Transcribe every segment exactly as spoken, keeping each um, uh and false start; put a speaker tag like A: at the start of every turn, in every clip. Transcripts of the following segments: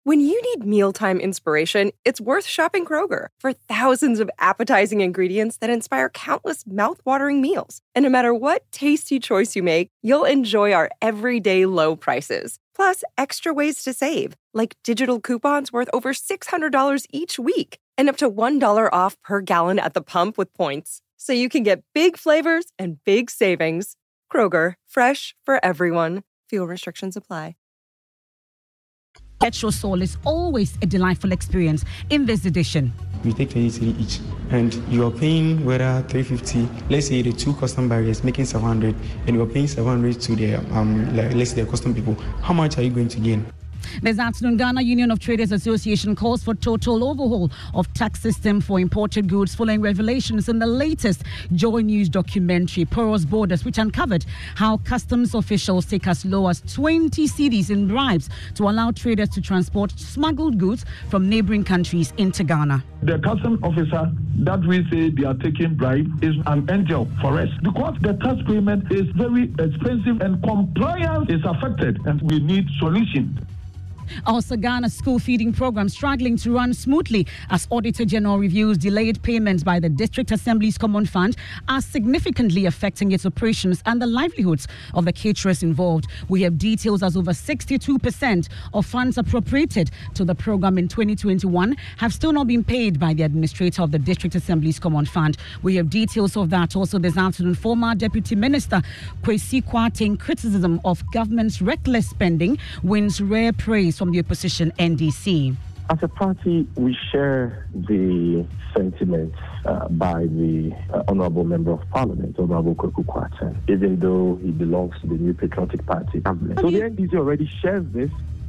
A: When you need mealtime inspiration, it's worth shopping Kroger for thousands of appetizing ingredients that inspire countless mouth-watering meals. And no matter what tasty choice you make, you'll enjoy our everyday low prices. Plus, extra ways to save, like digital coupons worth over six hundred dollars each week and up to one dollar off per gallon at the pump with points. So you can get big flavors and big savings. Kroger, fresh for everyone. Fuel restrictions apply.
B: Petrol Sol is always a delightful experience in this edition.
C: We take twenty cedi each, and you are paying whether three fifty. Let's say the two custom barriers making seven hundred, and you are paying seven hundred to the um, like, let's say the custom people. How much are you going to gain?
B: This afternoon, Ghana Union of Traders Association calls for total overhaul of tax system for imported goods following revelations in the latest Joy News documentary, Porous Borders, which uncovered how customs officials take as low as twenty cedis in bribes to allow traders to transport smuggled goods from neighboring countries into Ghana.
D: The customs officer that we say they are taking bribe is an angel for us because the tax payment is very expensive and compliance is affected, and we need solutions.
B: Also, Ghana's school feeding program struggling to run smoothly as Auditor General reviews delayed payments by the District Assembly's Common Fund are significantly affecting its operations and the livelihoods of the caterers involved. We have details as over sixty-two percent of funds appropriated to the program in twenty twenty-one have still not been paid by the administrator of the District Assembly's Common Fund. We have details of that also this afternoon. Former Deputy Minister Kwesi Kwarteng criticism of government's reckless spending wins rare praise from the opposition N D C.
E: As a party, we share the sentiments uh, by the uh, Honourable Member of Parliament, Honourable Kweku Kwarteng, even though he belongs to the New Patriotic Party government. So the N D C already shares this.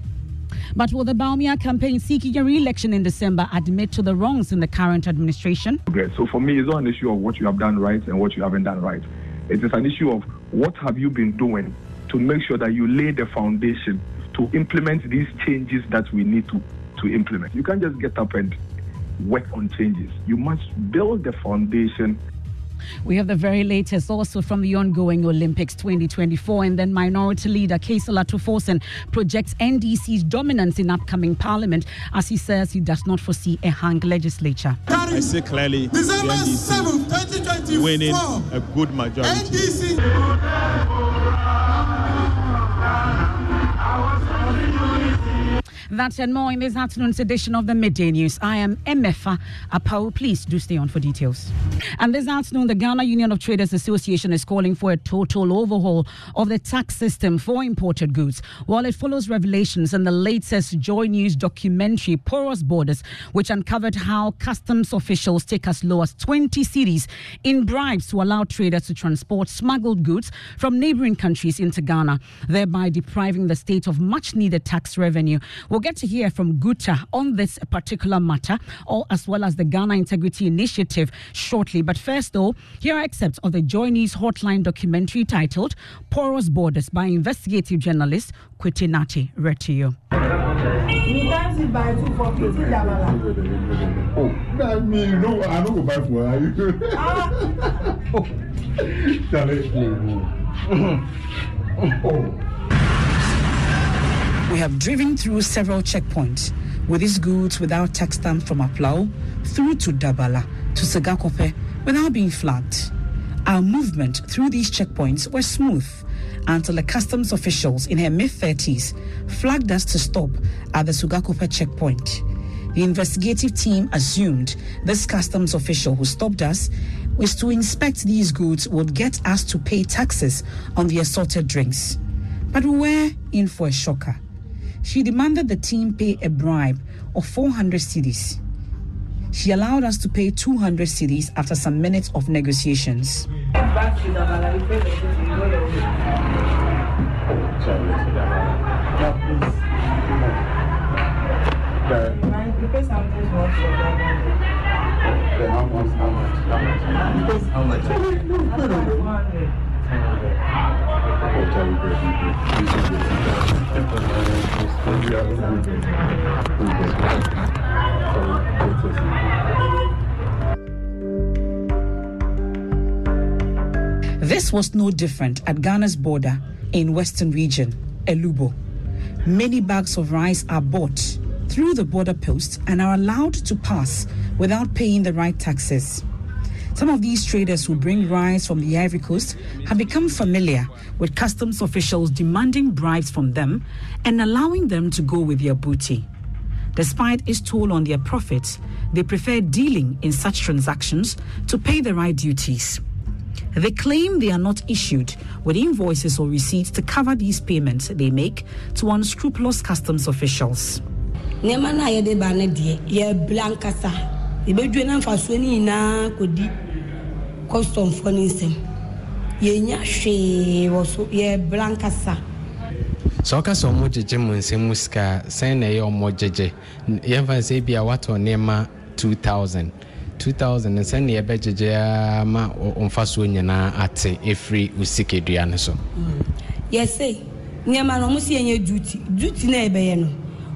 B: But will the Bawumia campaign seeking a re-election in December admit to the wrongs in the current administration?
D: Okay, so for me, it's not an issue of what you have done right and what you haven't done right. It is an issue of what have you been doing to make sure that you lay the foundation to implement these changes that we need to, to implement. You can't just get up and work on changes. You must build the foundation.
B: We have the very latest also from the ongoing Olympics twenty twenty-four, and then Minority Leader Kaisala Tuforsen projects N D C's dominance in upcoming parliament as he says he does not foresee a hung legislature.
F: I see clearly the N D C winning a good majority. N D C.
B: That and more in this afternoon's edition of the Midday News. I am Emefa Apau. Please do stay on for details. And this afternoon, the Ghana Union of Traders Association is calling for a total overhaul of the tax system for imported goods, while it follows revelations in the latest Joy News documentary, Porous Borders, which uncovered how customs officials take as low as twenty cedis in bribes to allow traders to transport smuggled goods from neighboring countries into Ghana, thereby depriving the state of much-needed tax revenue. We'll get to hear from Guta on this particular matter, or as well as the Ghana Integrity Initiative shortly. But first, though, here are excerpts of the Joy News Hotline documentary titled Porous Borders by investigative journalist Kwete Nate. Read to you.
G: Oh, that means you know I don't go buy for you. Oh.
B: We have driven through several checkpoints with these goods without tax stamp from Aplau through to Dabala to Segakope without being flagged. Our movement through these checkpoints was smooth until the customs officials in her mid-thirties flagged us to stop at the Segakope checkpoint. The investigative team assumed this customs official who stopped us was to inspect these goods would get us to pay taxes on the assorted drinks. But we were in for a shocker. She demanded the team pay a bribe of four hundred cedis. She allowed us to pay two hundred cedis after some minutes of negotiations. This was no different at Ghana's border in Western Region, Elubo. Many bags of rice are bought through the border post and are allowed to pass without paying the right taxes. Some of these traders who bring rice from the Ivory Coast have become familiar with customs officials demanding bribes from them and allowing them to go with their booty. Despite its toll on their profits, they prefer dealing in such transactions to pay the right duties. They claim they are not issued with invoices or receipts to cover these payments they make to unscrupulous customs officials.
H: Custom funny yenya she was ye blankasa
I: so ka so mo jeje mo nsem muska sen na ye omo jeje ye fa se bia what on nema two thousand two thousand and sen ye be jeje ma onfa so nyina ate every usikedua ne so
H: yes say nyama no mo se yenye duty duty na ebe ye no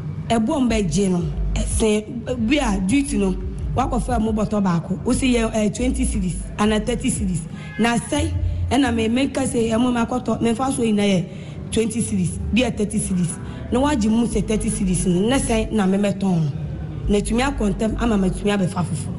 H: ebo mba je no esen bia duty no wakofa mo boto baako o se ye twenty cedis and thirty cedis na say and I may make us say emo makoto me fa so ina ye twenty cedis bia thirty cedis no waji mu se thirty cedis na say na me meton na tumi akontem ama matumi abefa foforo.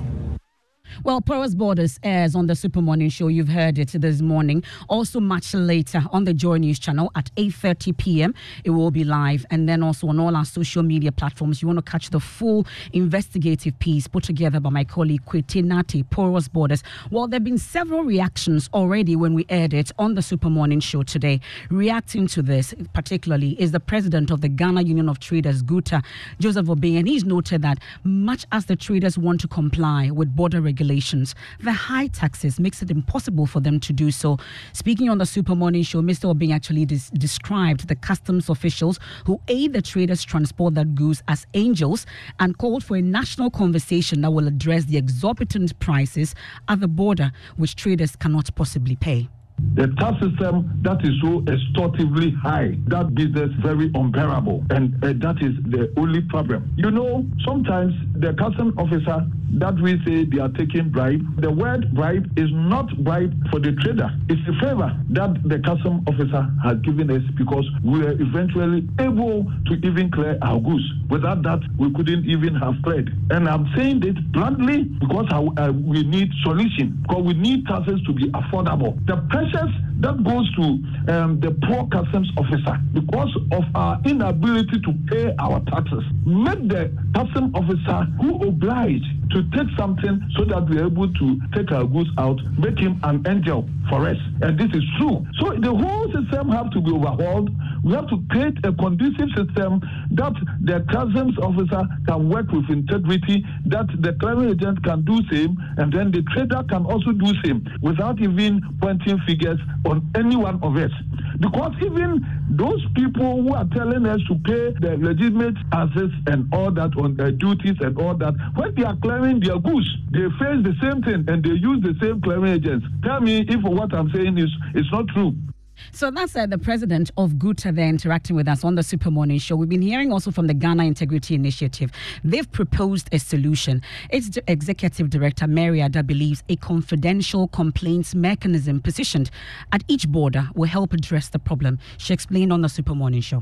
B: Well, Porous Borders airs on the Super Morning Show. You've heard it this morning. Also, much later on the Joy News channel at eight thirty p.m. It will be live. And then also on all our social media platforms. You want to catch the full investigative piece put together by my colleague Kwete Nati, Porous Borders. Well, there have been several reactions already when we aired it on the Super Morning Show today. Reacting to this, particularly, is the president of the Ghana Union of Traders, GUTA, Joseph Obeng. And he's noted that much as the traders want to comply with border regulations, the high taxes makes it impossible for them to do so. Speaking on the Super Morning Show, Mister Obeng actually des- described the customs officials who aid the traders transport that goods as angels and called for a national conversation that will address the exorbitant prices at the border, which traders cannot possibly pay.
G: The tax system that is so extorsively high, that business very unbearable, and uh, that is the only problem. You know, sometimes the custom officer that we say they are taking bribe, the word bribe is not bribe for the trader. It's a favor that the custom officer has given us because we are eventually able to even clear our goods. Without that, we couldn't even have cleared. And I'm saying this bluntly because I, uh, we need solution, because we need taxes to be affordable. The pressures that goes to um, the poor customs officer because of our inability to pay our taxes. Make the customs officer who obliged to take something so that we're able to take our goods out, make him an angel for us. And this is true. So the whole system has to be overhauled. We have to create a conducive system that the customs officer can work with integrity, that the clearing agent can do same, and then the trader can also do same without even pointing figures on any one of us. Because even those people who are telling us to pay the legitimate assets and all that on their duties and all that, when they are clearing their goods, they face the same thing and they use the same clearing agents. Tell me if what I'm saying is, is not true.
B: So that's uh, the president of GUTA there interacting with us on the Super Morning Show. We've been hearing also from the Ghana Integrity Initiative. They've proposed a solution. Its executive director, Mary Ada, believes a confidential complaints mechanism positioned at each border will help address the problem. She explained on the Super Morning Show.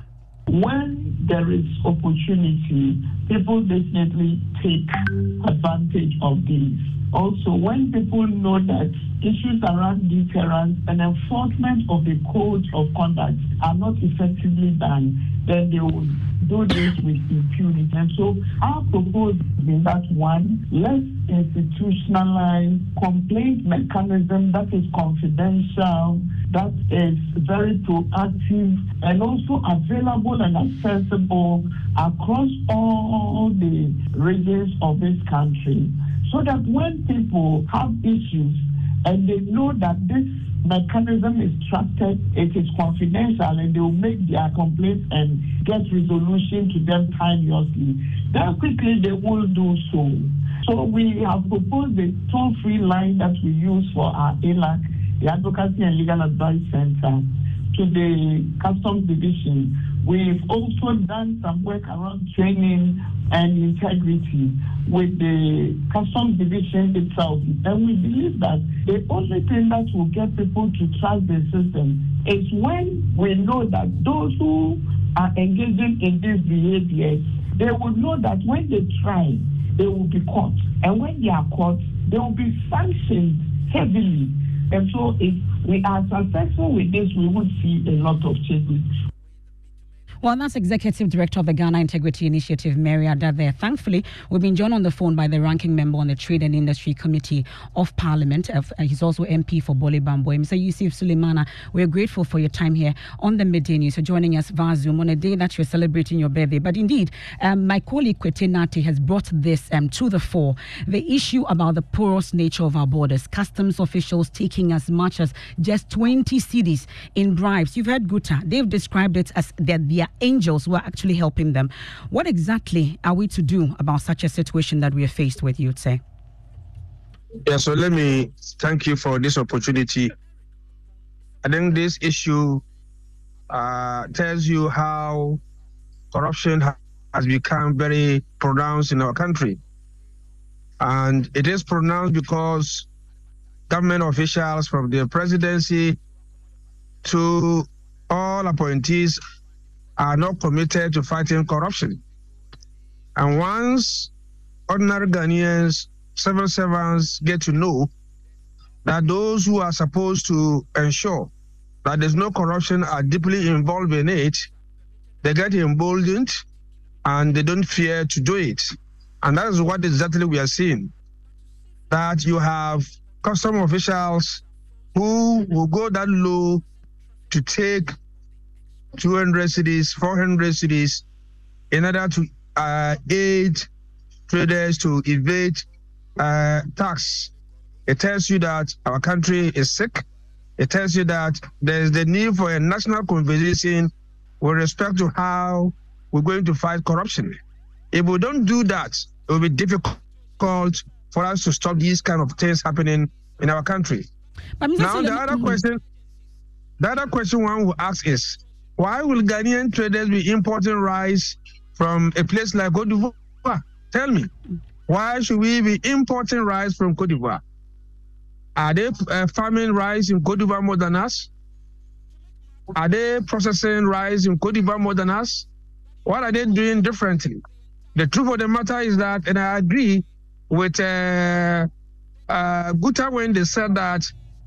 J: When there is opportunity, people definitely take advantage of these. Also, when people know that issues around deterrence and enforcement of the codes of conduct are not effectively done, then they will do this with impunity. And so our proposal is that one, let's institutionalize complaint mechanism that is confidential, that is very proactive, and also available and accessible across all the regions of this country, so that when people have issues and they know that this mechanism is trusted, it is confidential, and they will make their complaints and get resolution to them timeously, then quickly they will do so. So we have proposed a toll-free line that we use for our A L A C, the Advocacy and Legal Advice Center, to the Customs Division. We've also done some work around training and integrity with the Customs Division itself. And we believe that the only thing that will get people to trust the system is when we know that those who are engaging in these behaviors, they will know that when they try, they will be caught. And when they are caught, they will be sanctioned heavily. And so if we are successful with this, we will see a lot of changes.
B: Well, that's Executive Director of the Ghana Integrity Initiative, Mary Ada there. Thankfully, we've been joined on the phone by the ranking member on the Trade and Industry Committee of Parliament. Uh, he's also M P for Bole Bamboi. Mister Yusuf Sulemana, we're grateful for your time here on the Midday News, for joining us via Zoom on a day that you're celebrating your birthday. But indeed, um, my colleague Kwete Nate has brought this um, to the fore, the issue about the porous nature of our borders, customs officials taking as much as just twenty cedis in bribes. You've heard Guta. They've described it as that they are angels who are actually helping them. What exactly are we to do about such a situation that we are faced with, you'd say?
K: Yeah, so let me thank you for this opportunity. I think this issue uh, tells you how corruption ha- has become very pronounced in our country. And it is pronounced because government officials from the presidency to all appointees are not committed to fighting corruption. And once ordinary Ghanaians, civil servants get to know that those who are supposed to ensure that there's no corruption are deeply involved in it, they get emboldened and they don't fear to do it. And that is what exactly we are seeing. That you have custom officials who will go that low to take two hundred cedis, four hundred cedis in order to uh, aid traders to evade uh, tax. It tells you that our country is sick. It tells you that there is the need for a national conversation with respect to how we're going to fight corruption. If we don't do that, it will be difficult for us to stop these kind of things happening in our country. But now, the other question, the other question one will ask is, why will Ghanaian traders be importing rice from a place like Côte d'Ivoire? Tell me, why should we be importing rice from Côte d'Ivoire? Are they uh, farming rice in Côte d'Ivoire more than us? Are they processing rice in Côte d'Ivoire more than us? What are they doing differently? The truth of the matter is that, and I agree with uh, uh, Guta when they said that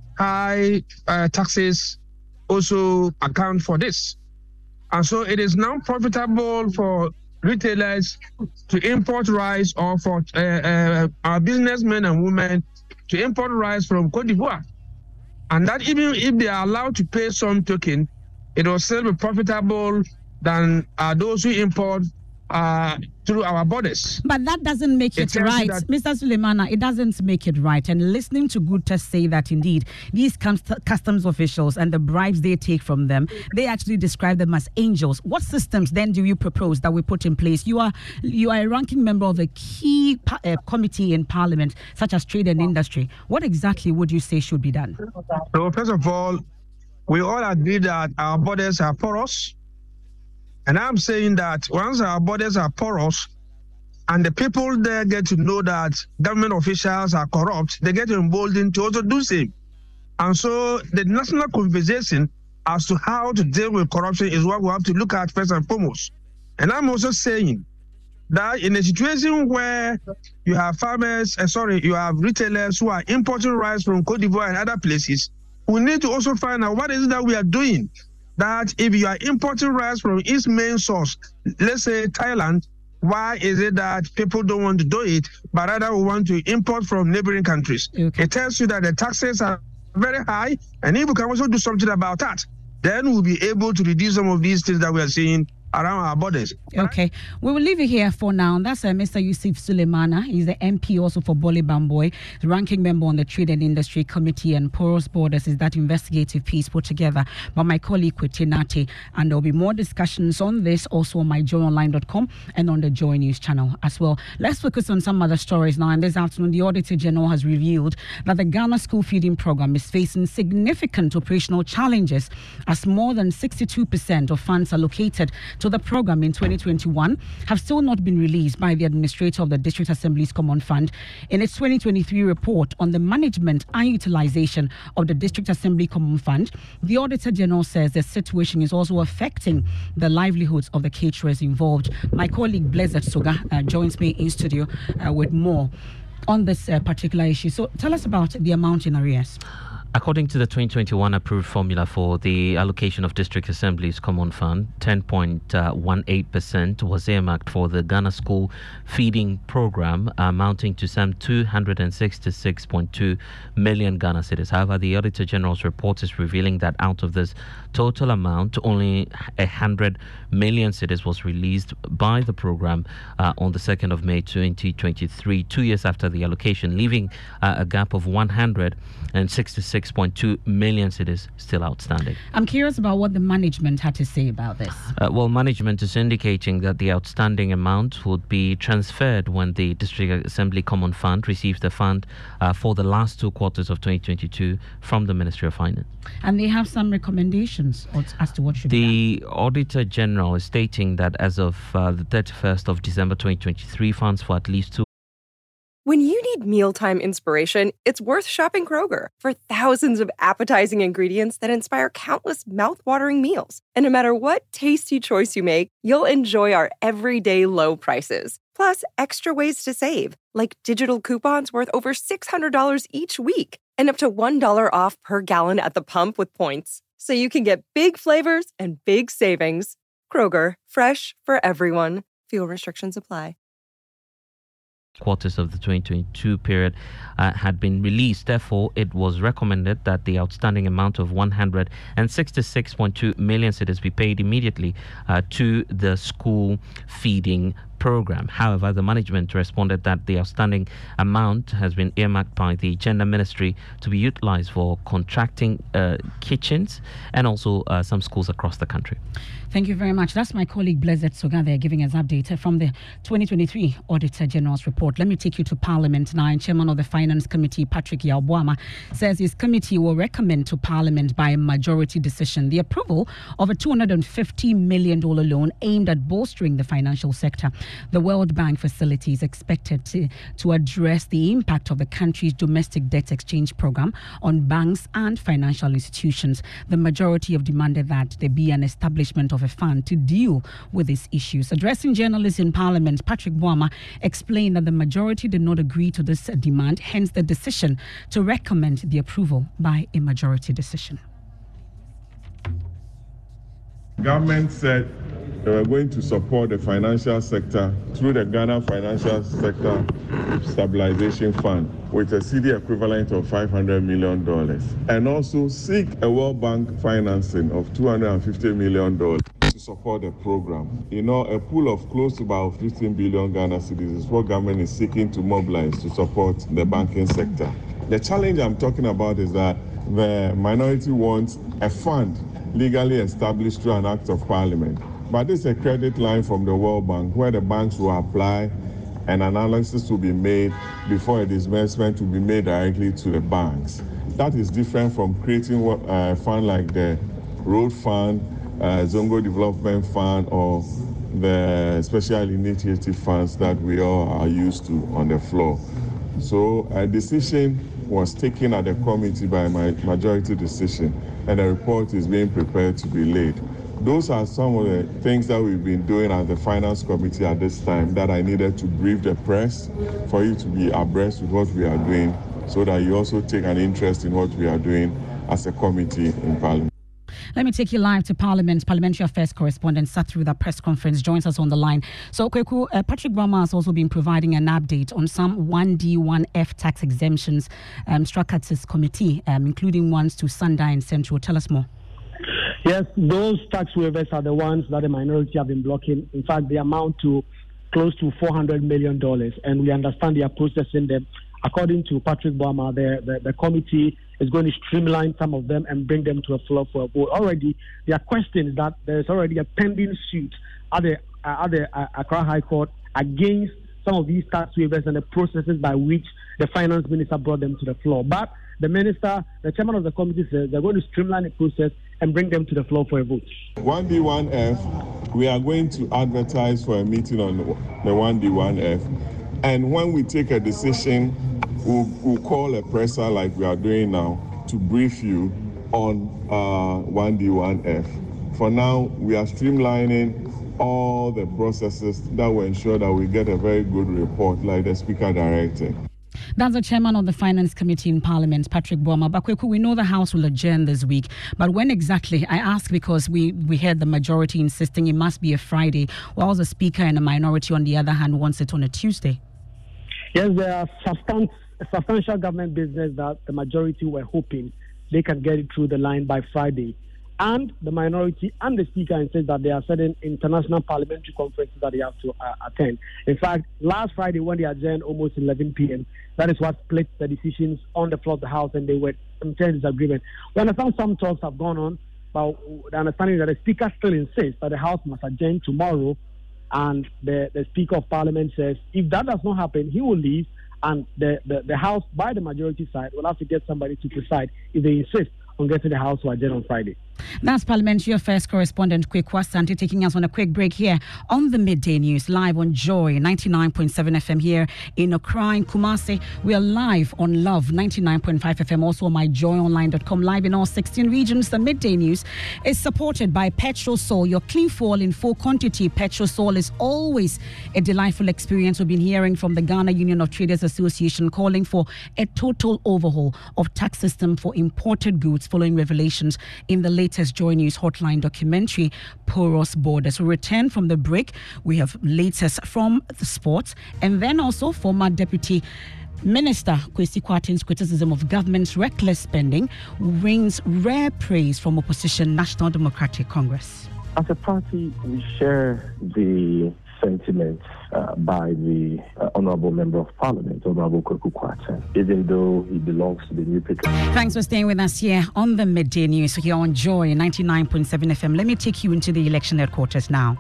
K: high uh, taxes also account for this. And so it is now profitable for retailers to import rice, or for uh, uh, our businessmen and women to import rice from Côte d'Ivoire. And that even if they are allowed to pay some token, it will still be profitable than uh, those who import uh, through our borders.
B: But that doesn't make it, it right. Mister Sulemana, it doesn't make it right. And listening to Guta say that indeed these customs officials and the bribes they take from them, they actually describe them as angels. What systems then do you propose that we put in place? You are you are a ranking member of a key uh, committee in Parliament, such as Trade and Industry. What exactly would you say should be done?
K: So first of all, we all agree that our borders are porous. And I'm saying that once our borders are porous and the people there get to know that government officials are corrupt, they get emboldened to also do same. And so the national conversation as to how to deal with corruption is what we have to look at first and foremost. And I'm also saying that in a situation where you have farmers, uh, sorry, you have retailers who are importing rice from Côte d'Ivoire and other places, we need to also find out what is it that we are doing. That if you are importing rice from its main source, let's say Thailand, why is it that people don't want to do it, but rather we want to import from neighboring countries? Okay. It tells you that the taxes are very high, and if we can also do something about that, then we'll be able to reduce some of these things that we are seeing around our borders.
B: Okay, we will leave it here for now. That's uh, Mister Yusuf Sulemana. He's the M P also for Bole Bamboi, the ranking member on the Trade and Industry Committee, and Porous Borders is that investigative piece put together by my colleague Kwete Nate. And there will be more discussions on this also on my joy online dot com and on the Joy News channel as well. Let's focus on some other stories now. And this afternoon, the Auditor General has revealed that the Ghana School Feeding Program is facing significant operational challenges as more than sixty-two percent of funds allocated to the program in twenty twenty-one have still not been released by the administrator of the District Assembly's Common Fund. In its twenty twenty-three report on the management and utilization of the District Assembly Common Fund, the Auditor General says the situation is also affecting the livelihoods of the caterers involved. My colleague Blessed Soga uh, joins me in studio uh, with more on this uh, particular issue. So tell us about the amount in arrears.
L: According to the twenty twenty-one approved formula for the allocation of District Assembly's Common Fund, ten point one eight percent was earmarked for the Ghana School Feeding Program, amounting to some two hundred sixty-six point two million Ghana cedis. However, the Auditor General's report is revealing that out of this total amount, only one hundred million cedis was released by the program uh, on the second of May twenty twenty-three, two years after the allocation, leaving uh, a gap of one hundred sixty-six point two million cedis still outstanding.
B: I'm curious about what the management had to say about this.
L: Uh, well, management is indicating that the outstanding amount would be transferred when the District Assembly Common Fund receives the fund uh, for the last two quarters of twenty twenty-two from the Ministry of Finance.
B: And they have some recommendations as to what should
L: the
B: be done.
L: The Auditor General is stating that as of uh, the thirty-first of December twenty twenty-three, funds for at least two.
A: When you need mealtime inspiration, it's worth shopping Kroger for thousands of appetizing ingredients that inspire countless mouth-watering meals. And no matter what tasty choice you make, you'll enjoy our everyday low prices. Plus, extra ways to save, like digital coupons worth over six hundred dollars each week and up to one dollar off per gallon at the pump with points. So you can get big flavors and big savings. Kroger, fresh for everyone. Fuel restrictions apply.
L: Quarters of the twenty twenty-two period uh, had been released. Therefore, it was recommended that the outstanding amount of one hundred sixty-six point two million cedis be paid immediately uh, to the school feeding program. However, the management responded that the outstanding amount has been earmarked by the Gender Ministry to be utilized for contracting uh, kitchens and also uh, some schools across the country.
B: Thank you very much. That's my colleague Blessed Soga there giving us update from the twenty twenty-three Auditor General's report. Let me take you to Parliament now. And Chairman of the Finance Committee, Patrick Yaw-Boamah, says his committee will recommend to Parliament by a majority decision the approval of a two hundred fifty million dollars loan aimed at bolstering the financial sector. The World Bank facility is expected to, to address the impact of the country's domestic debt exchange program on banks and financial institutions. The majority have demanded that there be an establishment of a fund to deal with these issues. Addressing journalists in Parliament, Patrick Boamah explained that the majority did not agree to this demand, hence the decision to recommend the approval by a majority decision.
M: Government said they were going to support the financial sector through the Ghana Financial Sector Stabilization Fund with a C D equivalent of five hundred million dollars and also seek a World Bank financing of two hundred fifty million dollars to support the program. You know, a pool of close to about fifteen billion Ghana cedis is what government is seeking to mobilize to support the banking sector. The challenge I'm talking about is that the minority wants a fund legally established through an act of parliament. But this is a credit line from the World Bank where the banks will apply and analysis will be made before a disbursement will be made directly to the banks. That is different from creating a fund like the Road Fund, uh, Zongo Development Fund, or the special initiative funds that we all are used to on the floor. So a decision was taken at the committee by my majority decision, and a report is being prepared to be laid. Those are some of the things that we've been doing at the Finance Committee at this time that I needed to brief the press for you to be abreast with what we are doing so that you also take an interest in what we are doing as a committee in Parliament.
B: Let me take you live to Parliament. Parliamentary Affairs correspondent sat through that press conference, joins us on the line. So, Kweku, uh, Patrick Boamah has also been providing an update on some one D, one F tax exemptions um, struck at his committee, um, including ones to Sunday Central. Tell us more.
N: Yes, those tax waivers are the ones that the minority have been blocking. In fact, they amount to close to four hundred million dollars, and we understand they are processing them. According to Patrick Boamah, the, the, the committee is going to streamline some of them and bring them to a floor for a vote. Already, there are questions that there is already a pending suit at the, uh, at the uh, Accra High Court against some of these tax waivers and the processes by which the finance minister brought them to the floor. But the minister, the chairman of the committee, says they're going to streamline the process and bring them to the floor for a vote.
M: one D one F, we are going to advertise for a meeting on the one D one F. And when we take a decision, we'll, we'll call a presser like we are doing now to brief you on uh, one D one F. For now, we are streamlining all the processes that will ensure that we get a very good report like the Speaker directed.
B: That's the chairman of the Finance Committee in Parliament, Patrick Boamah. Bakweku, we know the House will adjourn this week, but when exactly? I ask because we, we heard the majority insisting it must be a Friday, while the Speaker and the minority, on the other hand, wants it on a Tuesday.
N: Yes, there are substan- substantial government business that the majority were hoping they can get it through the line by Friday. And the minority and the Speaker insist that there are certain international parliamentary conferences that they have to uh, attend. In fact, last Friday when they adjourned almost eleven p.m., that is what split the decisions on the floor of the House, and they were in disagreement. We understand some talks have gone on, but the understanding that the Speaker still insists that the House must adjourn tomorrow, and the, the Speaker of Parliament says if that does not happen, he will leave, and the, the, the House, by the majority side, will have to get somebody to preside if they insist on getting the House to adjourn on Friday.
B: That's Parliamentary Affairs correspondent Kwekwa Asante taking us on a quick break here on the Midday News, live on Joy ninety-nine point seven F M here in Accra and Kumasi. We are live on Love ninety-nine point five F M, also on my joy online dot com, live in all sixteen regions. The Midday News is supported by Petrosol, your clean fuel in full quantity. Petrosol is always a delightful experience. We've been hearing from the Ghana Union of Traders Association calling for a total overhaul of tax system for imported goods following revelations in the latest Joy News Hotline documentary, Porous Borders. We return from the break. We have latest from the sports, and then also former Deputy Minister Kwesi Kwarteng's criticism of government's reckless spending rings rare praise from opposition National Democratic Congress.
E: As a party, we share the sentiments uh, by the uh, Honourable Member of Parliament, Honourable Kweku Kwarteng, even though he belongs to the New Patriotic.
B: Thanks for staying with us here on the Midday News here on Joy ninety-nine point seven F M. Let me take you into the election headquarters now.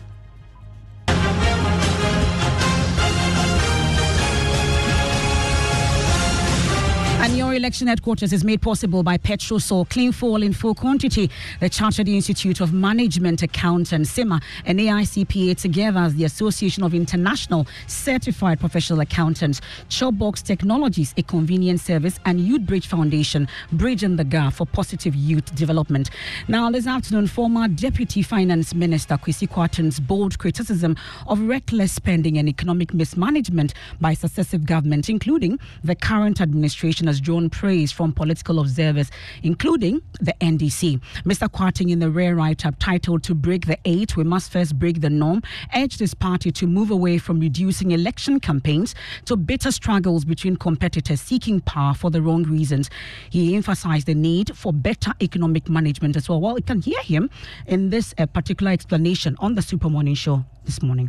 B: And your election headquarters is made possible by Petrosol, clean fuel in full quantity. The Chartered Institute of Management Accountants, S I M A, and A I C P A together as the Association of International Certified Professional Accountants, Chopbox Technologies, a convenience service, and Youth Bridge Foundation, bridging the gap for positive youth development. Now, this afternoon, former Deputy Finance Minister Kwesi Kwarteng's bold criticism of reckless spending and economic mismanagement by successive governments, including the current administration, has drawn praise from political observers, including the N D C. Mister Kwarteng, in the rare write-up titled "To Break the Eight, We Must First Break the Norm," urged his party to move away from reducing election campaigns to bitter struggles between competitors seeking power for the wrong reasons. He emphasized the need for better economic management as well. Well, you can hear him in this uh, particular explanation on the Super Morning Show this morning.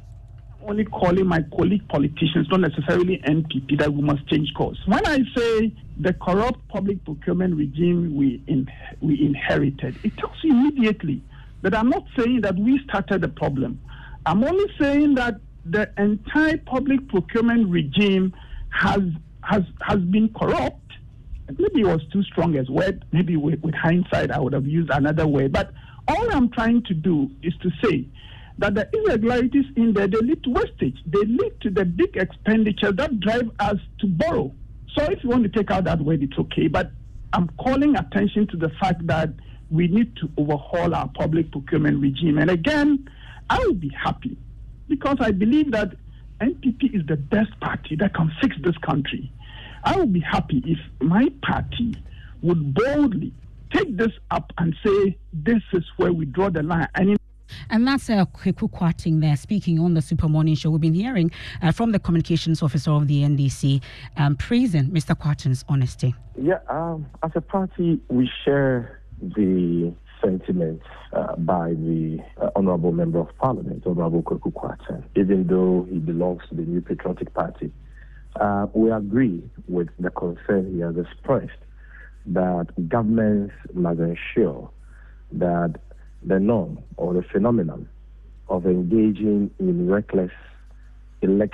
J: Only calling my colleague politicians, not necessarily N P P, that we must change course. When I say the corrupt public procurement regime we in, we inherited, it tells you immediately that I'm not saying that we started the problem. I'm only saying that the entire public procurement regime has has has been corrupt. Maybe it was too strong as word. Maybe with, with hindsight, I would have used another word. But all I'm trying to do is to say that the irregularities in there, they lead to wastage. They lead to the big expenditure that drive us to borrow. So if you want to take out that word, it's okay. But I'm calling attention to the fact that we need to overhaul our public procurement regime. And again, I will be happy because I believe that N P P is the best party that can fix this country. I will be happy if my party would boldly take this up and say, this is where we draw the line. And
B: And that's uh, Kweku Kwarteng there speaking on the Super Morning Show. We've been hearing uh, from the communications officer of the N D C um, praising Mister Kwarteng's honesty.
E: Yeah, um, as a party, we share the sentiments uh, by the uh, Honourable Member of Parliament, Honourable Kweku Kwarteng, even though he belongs to the New Patriotic Party. Uh, we agree with the concern he has expressed that governments must ensure that the norm or the phenomenon of engaging in reckless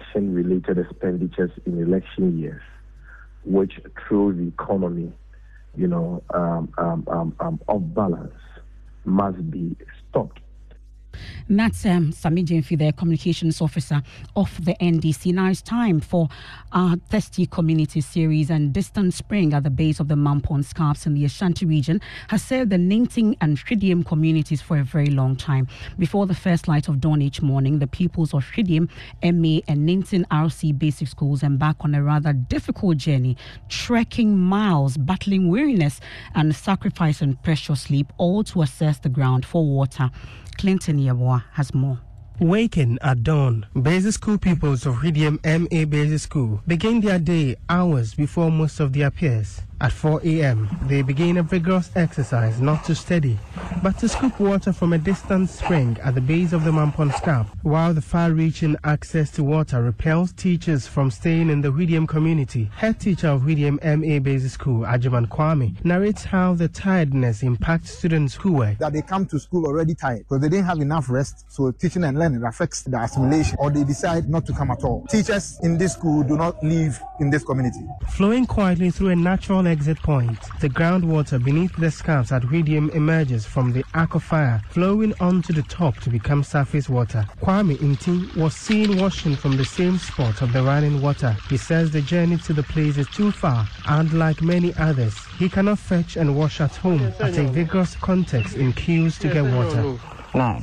E: election-related expenditures in election years, which throws the economy you know, um, um, um, um, off balance must be stopped.
B: And that's um, Sami Jemfi, the communications officer of the N D C. Now it's time for our Thirsty Community series, and Distant Spring at the base of the Mampon Scarps in the Ashanti region has served the Ninting and Hridium communities for a very long time. Before the first light of dawn each morning, the pupils of Hridium, M A and Ninting R C basic schools embark on a rather difficult journey, trekking miles, battling weariness and sacrificing precious sleep, all to assess the ground for water. Clinton Yeboah has more.
O: Waking at dawn, basic school pupils of Hridium M A Basic School begin their day hours before most of their peers. At four a.m., they begin a vigorous exercise not to steady, but to scoop water from a distant spring at the base of the Mampon Scarp, while the far-reaching access to water repels teachers from staying in the Hridium community. Head teacher of Hridium M A Basic School, Ajiman Kwame, narrates how the tiredness impacts students who work.
P: That they come to school already tired because they didn't have enough rest, so teaching and learning affects the assimilation, or they decide not to come at all. Teachers in this school do not live in this community.
O: Flowing quietly through a natural exit point, the groundwater beneath the scarps at Hridium emerges from the arc of fire, flowing onto the top to become surface water. Kwame Inti was seen washing from the same spot of the running water. He says the journey to the place is too far, and like many others, he cannot fetch and wash at home at a vigorous context in queues to get water.
Q: Neighboring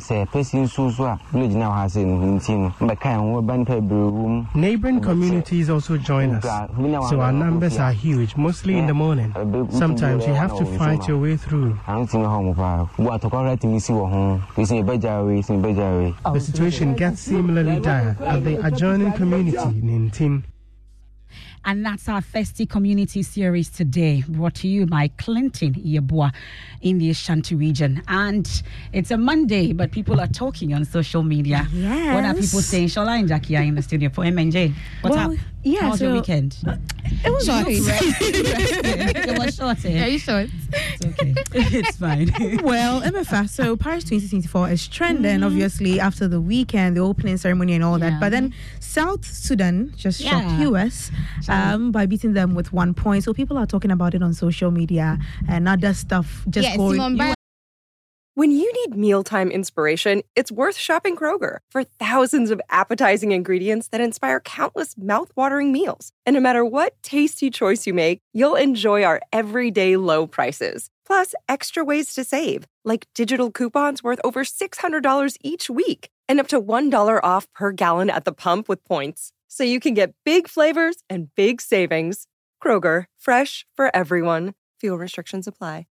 O: communities also join us, so our numbers are huge, mostly in the morning. Sometimes you have to fight your way through. The situation gets similarly dire at the adjoining community in Ninting.
B: And that's our Thirsty Community series today, brought to you by Clinton Yeboah in the Ashanti region. And it's a Monday, but people are talking on social media.
R: Yes.
B: What are people saying? Shola and Jackie are in the studio for M N J. What's
R: well,
B: up?
R: Yeah,
B: How was
R: so
B: your weekend?
R: It was short.
B: It was short.
R: Yeah, you short.
B: It's okay. It's fine.
R: Well, M F A, so Paris twenty twenty-four is trending, mm-hmm. obviously, after the weekend, the opening ceremony and all yeah. that. But then South Sudan just yeah. shocked U S um, by beating them with one point. So people are talking about it on social media and other stuff just
A: yeah,
R: going.
A: When you need mealtime inspiration, it's worth shopping Kroger for thousands of appetizing ingredients that inspire countless mouth-watering meals. And no matter what tasty choice you make, you'll enjoy our everyday low prices. Plus, extra ways to save, like digital coupons worth over six hundred dollars each week and up to one dollar off per gallon at the pump with points. So you can get big flavors and big savings. Kroger, fresh for everyone. Fuel restrictions apply.